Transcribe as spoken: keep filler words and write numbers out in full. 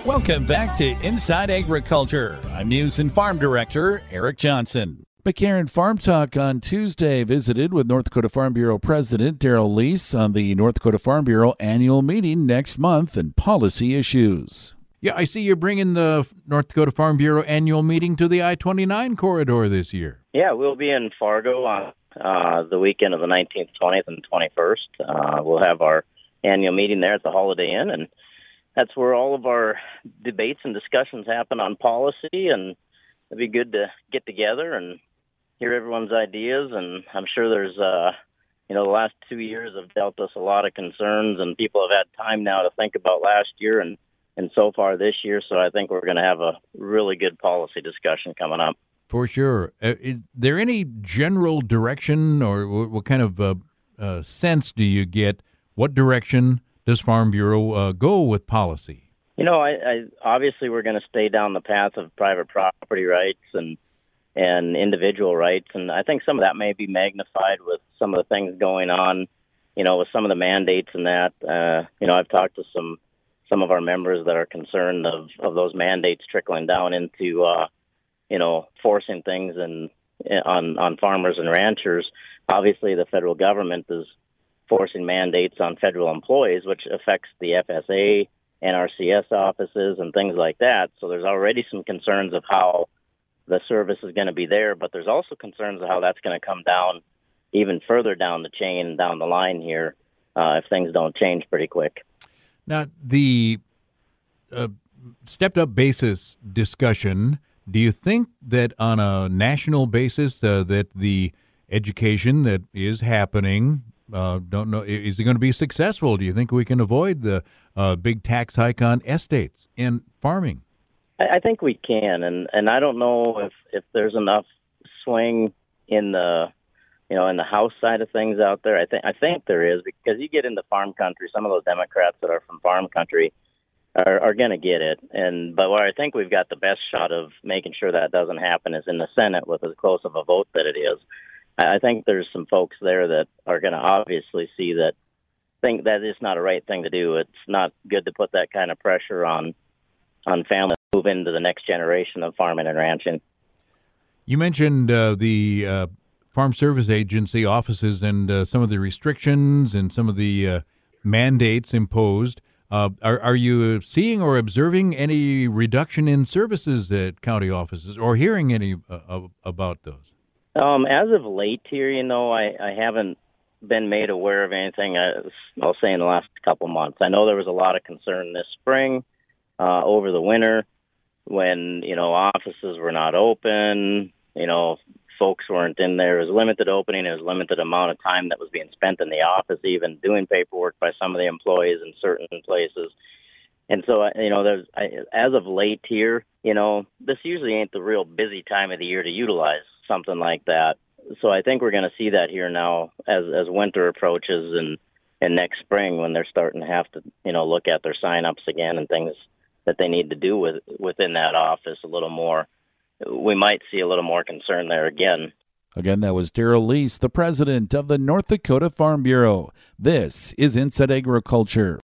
Welcome back to Inside Agriculture. I'm News and Farm Director Eric Johnson. McCarran Farm Talk on Tuesday visited with North Dakota Farm Bureau President Darrell Lease on the North Dakota Farm Bureau annual meeting next month and policy issues. Yeah, I see you're bringing the North Dakota Farm Bureau annual meeting to the I twenty-nine corridor this year. Yeah, we'll be in Fargo on uh, the weekend of the nineteenth, twentieth, and twenty-first. Uh, we'll have our annual meeting there at the Holiday Inn, and that's where all of our debates and discussions happen on policy, and it'd be good to get together and hear everyone's ideas. And I'm sure there's, uh, you know, the last two years have dealt us a lot of concerns, and people have had time now to think about last year and, and so far this year. So I think we're going to have a really good policy discussion coming up. For sure. Uh, is there any general direction, or what, what kind of uh, uh, sense do you get? What direction does Farm Bureau uh, go with policy? You know, I, I obviously we're going to stay down the path of private property rights and and individual rights, and I think some of that may be magnified with some of the things going on, you know, with some of the mandates and that. Uh, you know, I've talked to some some of our members that are concerned of, of those mandates trickling down into, uh, you know, forcing things and on on farmers and ranchers. Obviously, the federal government is forcing mandates on federal employees, which affects the F S A, N R C S offices, and things like that. So there's already some concerns of how the service is going to be there, but there's also concerns of how that's going to come down even further down the chain, down the line here, uh, if things don't change pretty quick. Now, the uh, stepped-up basis discussion, do you think that on a national basis uh, that the education that is happening, uh, don't know, is it going to be successful? Do you think we can avoid the uh, big tax hike on estates in farming? I think we can, and, and I don't know if, if there's enough swing in the, you know, in the House side of things out there. I think I think there is, because you get into farm country, some of those Democrats that are from farm country are, are going to get it. And but where I think we've got the best shot of making sure that doesn't happen is in the Senate with as close of a vote that it is. I think there's some folks there that are going to obviously see that, think that is not a right thing to do. It's not good to put that kind of pressure on on families to move into the next generation of farming and ranching. You mentioned uh, the uh, Farm Service Agency offices and uh, some of the restrictions and some of the uh, mandates imposed. Uh, are, are you seeing or observing any reduction in services at county offices, or hearing any uh, about those? Um, as of late here, you know, I, I haven't been made aware of anything, uh, I'll say, in the last couple months. I know there was a lot of concern this spring, uh, over the winter, when, you know, offices were not open, you know, folks weren't in there. It was limited opening. It was limited amount of time that was being spent in the office, even doing paperwork by some of the employees in certain places. And so, you know, there's, I, as of late here, you know, this usually ain't the real busy time of the year to utilize something like that. So I think we're going to see that here now as as winter approaches, and, and next spring when they're starting to have to, you know, look at their sign-ups again and things that they need to do with within that office a little more. We might see a little more concern there again. Again, that was Darrell Lease, the president of the North Dakota Farm Bureau. This is Inside Agriculture.